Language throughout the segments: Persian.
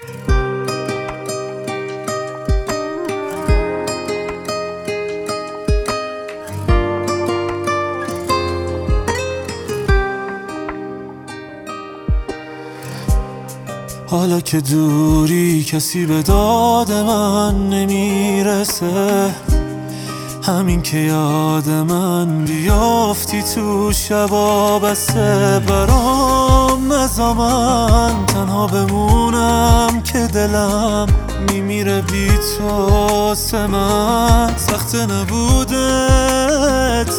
حالا که دوری کسی به داد من نمیرسه، همین که یاد من بیافتی تو شبا بسه. برام نذار من تنها بمونم که دلم میمیره بی تو. واسه من سخت نبودت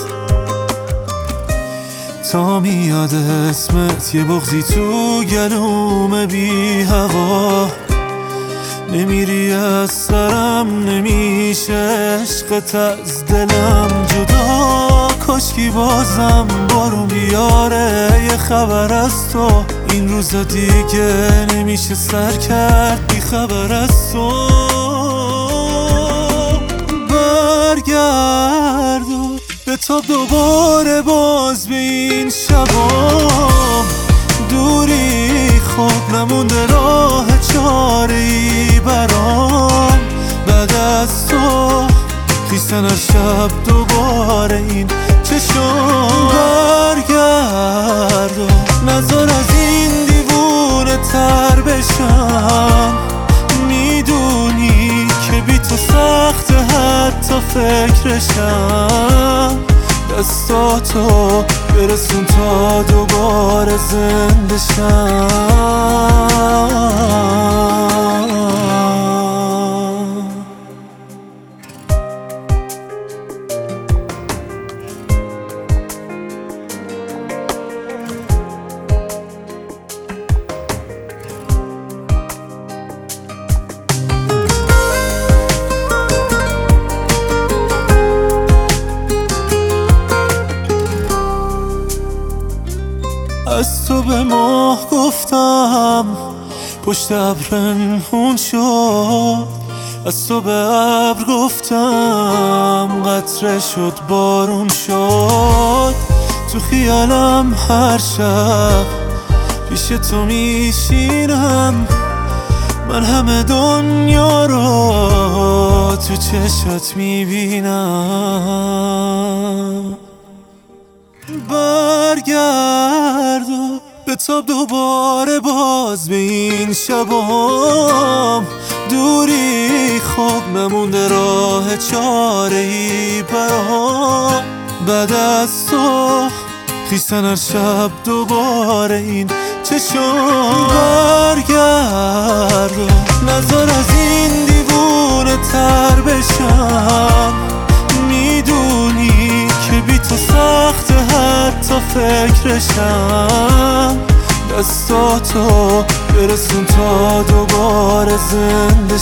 تا میاد اسمت، یه بغضی تو گلوم بی هوا. نمیری از سرم، نمیشه عشقت از دلم جدا. کاشکی بازم بارون بیاره یه خبر از تو. این روزا دیگه نمیشه سر کرد بی خبر از تو. برگرد و بتاب دوباره باز به این شبام. دوری خوب نمونده، راه چاره‌ای برام. بعد از تو خیستن از شب دوباره این چشام. برگرد و نذار از این دیوونه تر بشم. میدونی که بی تو سخته حتی فکرشم. دستاتو برسون تا دوباره زنده شم. از تو به ماه گفتم پشت ابر نهون شد. از تو به ابر گفتم قطره شد بارون شد. تو خیالم هر شب پیش تو میشینم. من همه دنیا رو تو چشات میبینم. برگرد و بتاب دوباره باز به این شبام. دوری خوب نمونده، راه چاره‌ای برام. بعد از تو خیستن هر شب دوباره این چشام. برگرد و نذار از این دیوونه تر بشم. میدونی که بی تو سخته حتی فکرشم. دستاتو برسون تا دوباره زنده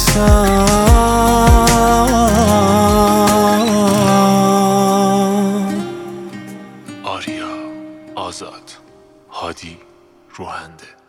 شم. آریا آزاد، هادی روحنده.